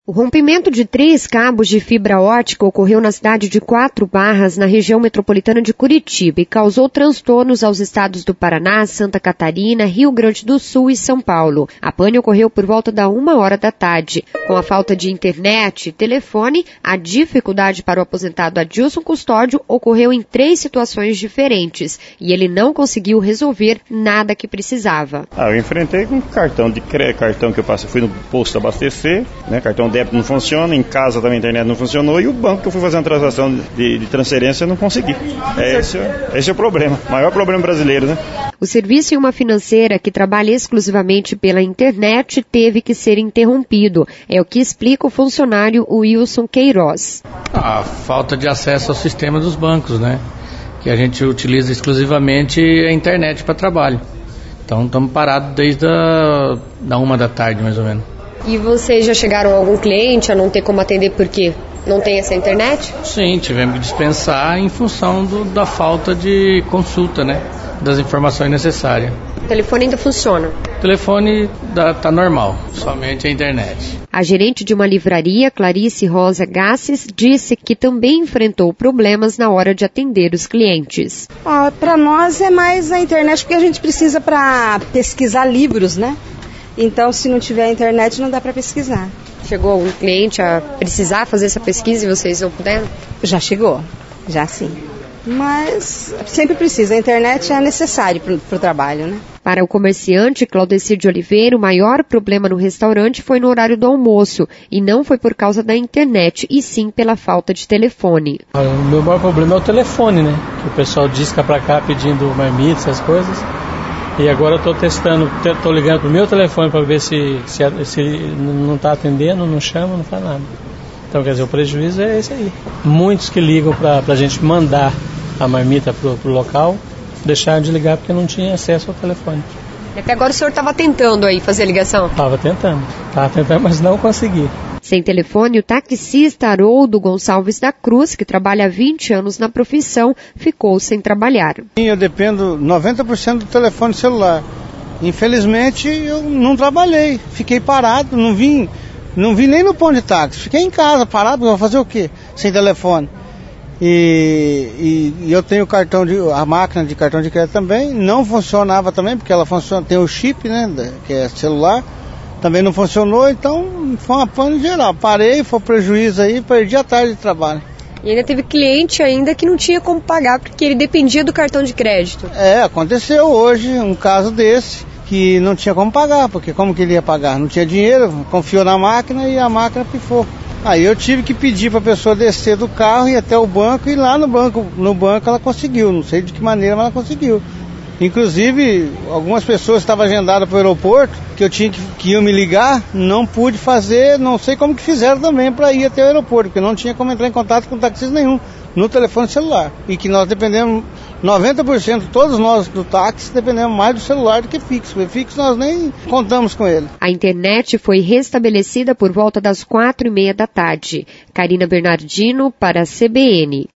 O rompimento de 3 cabos de fibra ótica ocorreu na cidade de Quatro Barras, na região metropolitana de Curitiba, e causou transtornos aos estados do Paraná, Santa Catarina, Rio Grande do Sul e São Paulo. A pane ocorreu por volta da 1h da tarde. Com a falta de internet e telefone, a dificuldade para o aposentado Adilson Custódio ocorreu em 3 situações diferentes, e ele não conseguiu resolver nada que precisava. Eu enfrentei com cartão de crédito, cartão que eu passei, fui no posto abastecer, cartão débito não funciona, em casa também a internet não funcionou, e o banco que eu fui fazer uma transação de transferência eu não consegui. Esse é o problema, o maior problema brasileiro, né? O serviço em uma financeira que trabalha exclusivamente pela internet teve que ser interrompido. É o que explica o funcionário Wilson Queiroz. A falta de acesso ao sistema dos bancos, que a gente utiliza exclusivamente a internet para trabalho. Então estamos parados desde da 1h da tarde, mais ou menos. E vocês já chegaram a algum cliente a não ter como atender porque não tem essa internet? Sim, tivemos que dispensar em função da falta de consulta, das informações necessárias. O telefone ainda funciona? O telefone está normal, somente a internet. A gerente de uma livraria, Clarice Rosa Gassis, disse que também enfrentou problemas na hora de atender os clientes. Para nós é mais a internet, porque a gente precisa para pesquisar livros, Então, se não tiver internet, não dá para pesquisar. Chegou algum cliente a precisar fazer essa pesquisa e vocês não puderam? Já chegou, já sim. Mas sempre precisa, a internet é necessário para o trabalho, Para o comerciante Claudecir de Oliveira, o maior problema no restaurante foi no horário do almoço, e não foi por causa da internet, e sim pela falta de telefone. O meu maior problema é o telefone, que o pessoal disca para cá pedindo marmita, essas coisas. E agora eu estou testando, estou ligando pro meu telefone para ver se não está atendendo, não chama, não faz nada. Então, quer dizer, o prejuízo é esse aí. Muitos que ligam para a gente mandar a marmita pro local, deixaram de ligar porque não tinha acesso ao telefone. E até agora o senhor estava tentando aí fazer a ligação? Estava tentando, mas não consegui. Sem telefone, o taxista Haroldo Gonçalves da Cruz, que trabalha há 20 anos na profissão, ficou sem trabalhar. Eu dependo 90% do telefone celular. Infelizmente, eu não trabalhei, fiquei parado, não vim nem no ponto de táxi, fiquei em casa parado, vou fazer o quê? Sem telefone. E eu tenho a máquina de cartão de crédito também, não funcionava também, porque ela funciona, tem o chip, que é celular. Também não funcionou, então foi uma pane geral. Parei, foi prejuízo aí, perdi a tarde de trabalho. E ainda teve cliente ainda que não tinha como pagar, porque ele dependia do cartão de crédito. Aconteceu hoje um caso desse, que não tinha como pagar, porque como que ele ia pagar? Não tinha dinheiro, confiou na máquina e a máquina pifou. Aí eu tive que pedir para a pessoa descer do carro e ir até o banco, e lá no banco ela conseguiu, não sei de que maneira, mas ela conseguiu. Inclusive, algumas pessoas estavam agendadas para o aeroporto, que iam me ligar, não pude fazer, não sei como que fizeram também para ir até o aeroporto, porque não tinha como entrar em contato com taxista nenhum no telefone celular. E que nós dependemos, 90%, todos nós do táxi, dependemos mais do celular do que fixo. Porque fixo nós nem contamos com ele. A internet foi restabelecida por volta das 4h30 da tarde. Karina Bernardino para a CBN.